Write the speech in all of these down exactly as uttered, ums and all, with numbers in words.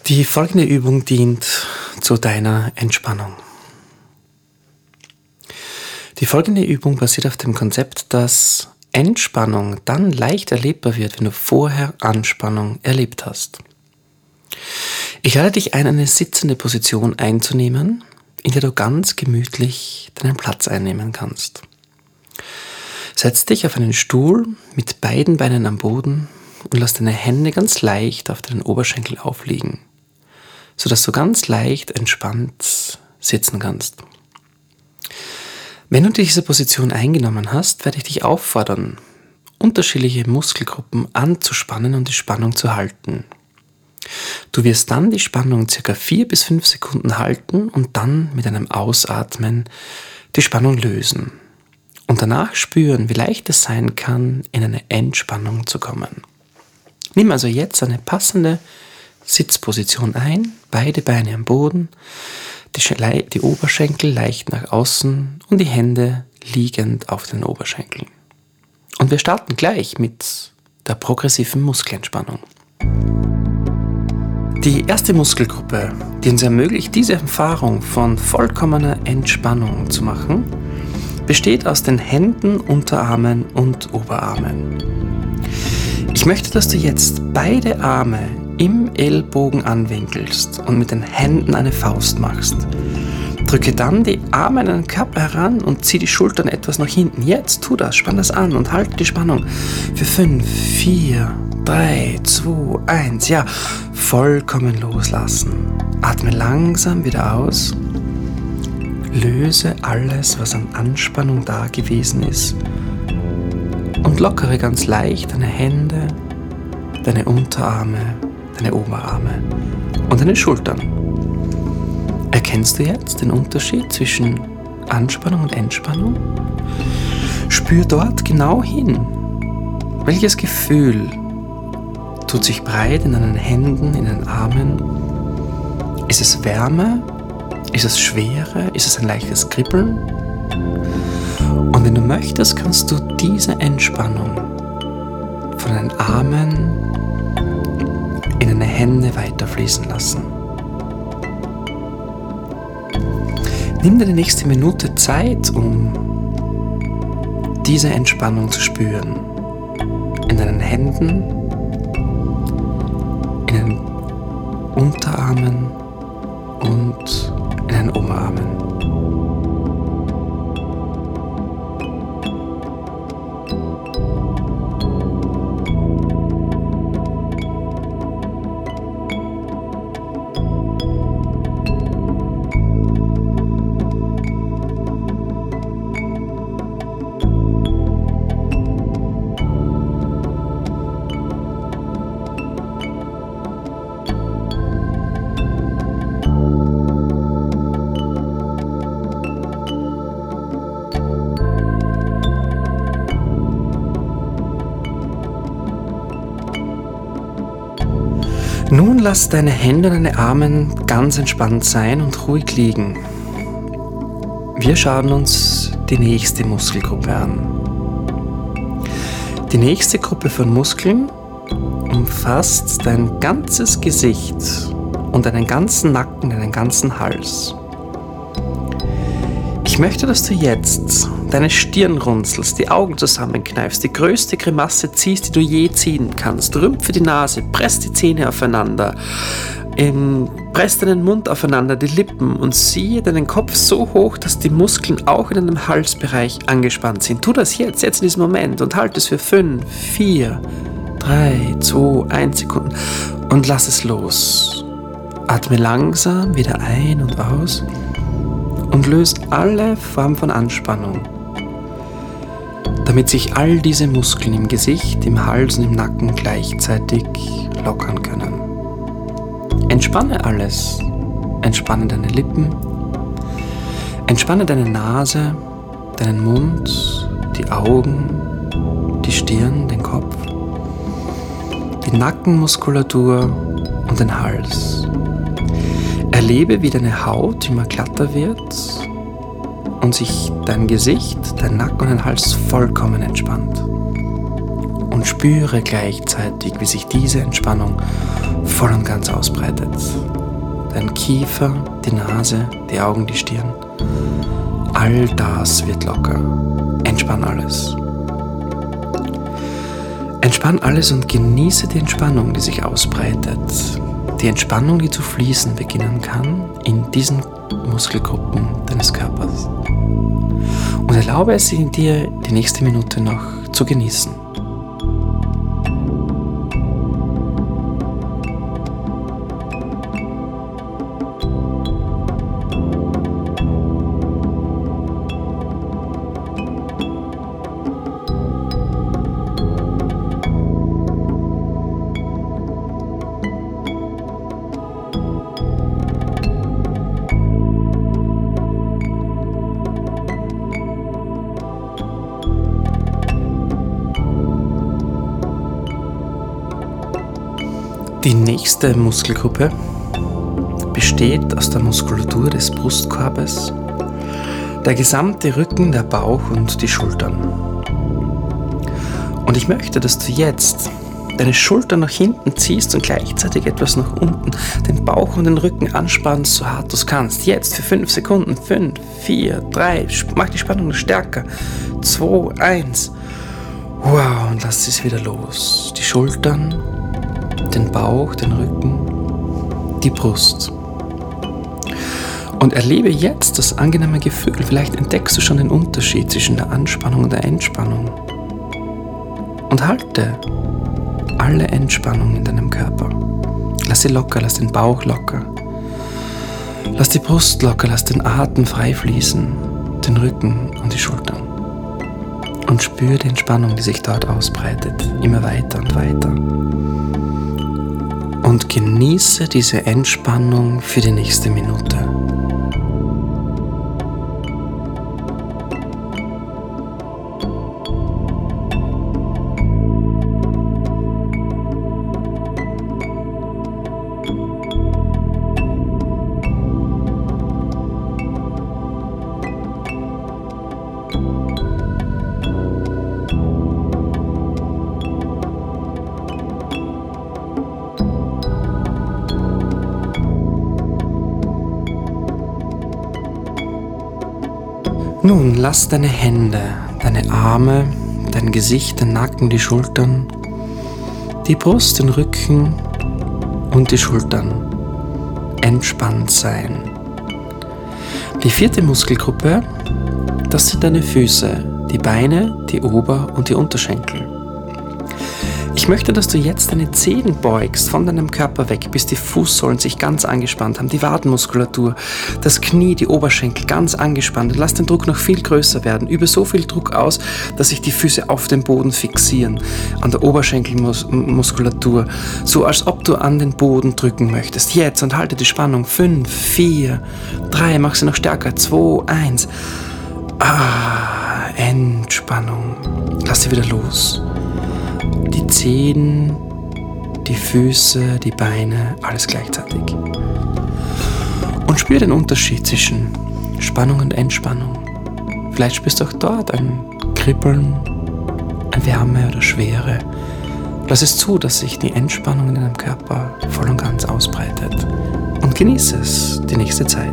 Die folgende Übung dient zu deiner Entspannung. Die folgende Übung basiert auf dem Konzept, dass Entspannung dann leicht erlebbar wird, wenn du vorher Anspannung erlebt hast. Ich lade dich ein, eine sitzende Position einzunehmen, in der du ganz gemütlich deinen Platz einnehmen kannst. Setz dich auf einen Stuhl mit beiden Beinen am Boden und lass deine Hände ganz leicht auf deinen Oberschenkel aufliegen, sodass du ganz leicht entspannt sitzen kannst. Wenn du diese Position eingenommen hast, werde ich dich auffordern, unterschiedliche Muskelgruppen anzuspannen und die Spannung zu halten. Du wirst dann die Spannung ca. vier bis fünf Sekunden halten und dann mit einem Ausatmen die Spannung lösen. Und danach spüren, wie leicht es sein kann, in eine Entspannung zu kommen. Nimm also jetzt eine passende Sitzposition ein, beide Beine am Boden, die, die Oberschenkel leicht nach außen und die Hände liegend auf den Oberschenkeln. Und wir starten gleich mit der progressiven Muskelentspannung. Die erste Muskelgruppe, die uns ermöglicht, diese Erfahrung von vollkommener Entspannung zu machen, besteht aus den Händen, Unterarmen und Oberarmen. Ich möchte, dass du jetzt beide Arme im Ellbogen anwinkelst und mit den Händen eine Faust machst. Drücke dann die Arme an den Körper heran und zieh die Schultern etwas nach hinten. Jetzt tu das, spann das an und halte die Spannung für fünf, vier, drei, zwei, eins. Ja, vollkommen loslassen. Atme langsam wieder aus. Löse alles, was an Anspannung da gewesen ist. Und lockere ganz leicht deine Hände, deine Unterarme, deine Oberarme und deine Schultern. Erkennst du jetzt den Unterschied zwischen Anspannung und Entspannung? Spür dort genau hin. Welches Gefühl tut sich breit in deinen Händen, in den Armen? Ist es Wärme? Ist es Schwere? Ist es ein leichtes Kribbeln? Und wenn du möchtest, kannst du diese Entspannung von deinen Armen in deine Hände weiterfließen lassen. Nimm dir die nächste Minute Zeit, um diese Entspannung zu spüren. In deinen Händen, in den Unterarmen und in den Oberarmen. Nun lass deine Hände und deine Arme ganz entspannt sein und ruhig liegen. Wir schauen uns die nächste Muskelgruppe an. Die nächste Gruppe von Muskeln umfasst dein ganzes Gesicht und deinen ganzen Nacken, deinen ganzen Hals. Ich möchte, dass du jetzt deine Stirn runzelst, die Augen zusammenkneifst, die größte Grimasse ziehst, die du je ziehen kannst. Rümpfe die Nase, presst die Zähne aufeinander, ähm, presst deinen Mund aufeinander, die Lippen und ziehe deinen Kopf so hoch, dass die Muskeln auch in deinem Halsbereich angespannt sind. Tu das jetzt, jetzt in diesem Moment und halte es für fünf, vier, drei, zwei, eins Sekunden und lass es los. Atme langsam wieder ein und aus. Und löse alle Formen von Anspannung, damit sich all diese Muskeln im Gesicht, im Hals und im Nacken gleichzeitig lockern können. Entspanne alles. Entspanne deine Lippen, entspanne deine Nase, deinen Mund, die Augen, die Stirn, den Kopf, die Nackenmuskulatur und den Hals. Erlebe, wie deine Haut immer glatter wird und sich dein Gesicht, dein Nacken und dein Hals vollkommen entspannt. und spüre gleichzeitig, wie sich diese Entspannung voll und ganz ausbreitet. Dein Kiefer, die Nase, die Augen, die Stirn, all das wird locker. Entspann alles. Entspann alles und genieße die Entspannung, die sich ausbreitet. Die Entspannung, die zu fließen beginnen kann in diesen Muskelgruppen deines Körpers. Und erlaube es dir, die nächste Minute noch zu genießen. Die nächste Muskelgruppe besteht aus der Muskulatur des Brustkorbes, der gesamte Rücken, der Bauch und die Schultern. Und ich möchte, dass du jetzt deine Schultern nach hinten ziehst und gleichzeitig etwas nach unten, den Bauch und den Rücken anspannst, so hart du es kannst. Jetzt für fünf Sekunden. fünf, vier, drei, mach die Spannung noch stärker. zwei, eins. Wow, und lass es wieder los. Die Schultern, den Bauch, den Rücken, die Brust. Und erlebe jetzt das angenehme Gefühl. Vielleicht entdeckst du schon den Unterschied zwischen der Anspannung und der Entspannung. Und halte alle Entspannung in deinem Körper. Lass sie locker, lass den Bauch locker. Lass die Brust locker, lass den Atem frei fließen, den Rücken und die Schultern. Und spüre die Entspannung, die sich dort ausbreitet, immer weiter und weiter. Und genieße diese Entspannung für die nächste Minute. Nun lass deine Hände, deine Arme, dein Gesicht, den Nacken, die Schultern, die Brust, den Rücken und die Schultern entspannt sein. Die vierte Muskelgruppe, das sind deine Füße, die Beine, die Ober- und die Unterschenkel. Ich möchte, dass du jetzt deine Zehen beugst von deinem Körper weg, bis die Fußsohlen sich ganz angespannt haben, die Wadenmuskulatur, das Knie, die Oberschenkel ganz angespannt. Lass den Druck noch viel größer werden. Übe so viel Druck aus, dass sich die Füße auf den Boden fixieren, an der Oberschenkelmuskulatur, so als ob du an den Boden drücken möchtest. Jetzt und halte die Spannung. fünf, vier, drei, mach sie noch stärker. zwei, eins. Ah, Entspannung. Lass sie wieder los. Die Zehen, die Füße, die Beine, alles gleichzeitig. Und spür den Unterschied zwischen Spannung und Entspannung. Vielleicht spürst du auch dort ein Kribbeln, eine Wärme oder Schwere. Lass es zu, dass sich die Entspannung in deinem Körper voll und ganz ausbreitet. Und genieße es die nächste Zeit.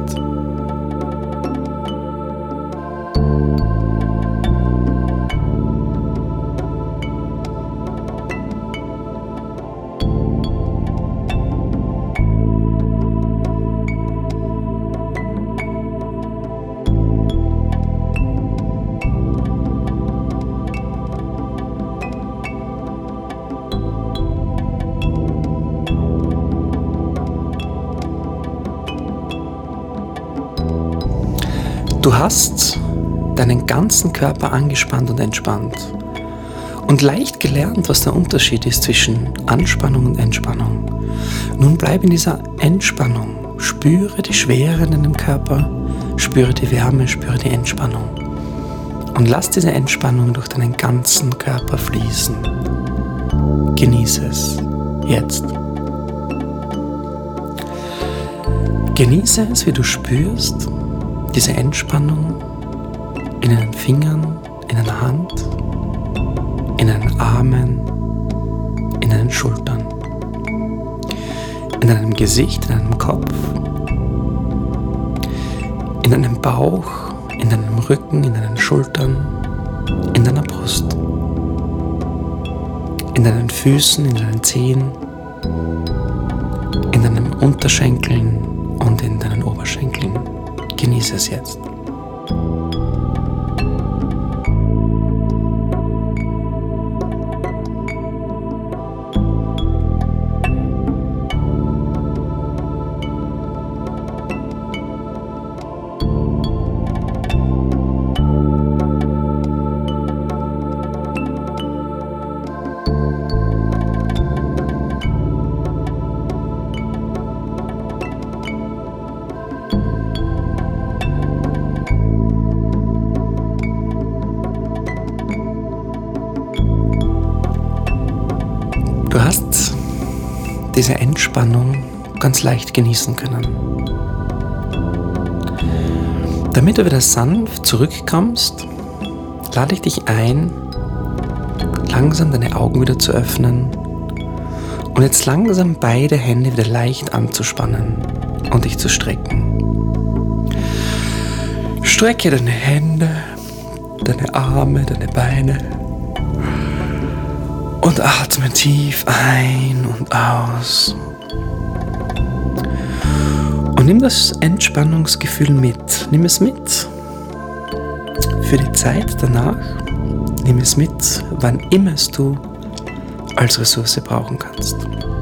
Du hast deinen ganzen Körper angespannt und entspannt und leicht gelernt, was der Unterschied ist zwischen Anspannung und Entspannung. Nun bleib in dieser Entspannung, spüre die Schwere in deinem Körper, spüre die Wärme, spüre die Entspannung und lass diese Entspannung durch deinen ganzen Körper fließen. Genieße es jetzt. Genieße es, wie du spürst, diese Entspannung in deinen Fingern, in deiner Hand, in deinen Armen, deinen Schultern, in deinem Gesicht, in deinem Kopf, in deinem Bauch, in deinem Rücken, in deinen Schultern, in deiner Brust, in deinen Füßen, in deinen Zehen, in deinen Unterschenkeln und in deinen Oberschenkeln. Genieße es jetzt. Du hast diese Entspannung ganz leicht genießen können. Damit du wieder sanft zurückkommst, lade ich dich ein, langsam deine Augen wieder zu öffnen und jetzt langsam beide Hände wieder leicht anzuspannen und dich zu strecken. Strecke deine Hände, deine Arme, deine Beine. Und atme tief ein und aus. Und nimm das Entspannungsgefühl mit. Nimm es mit für die Zeit danach. Nimm es mit, wann immer es du als Ressource brauchen kannst.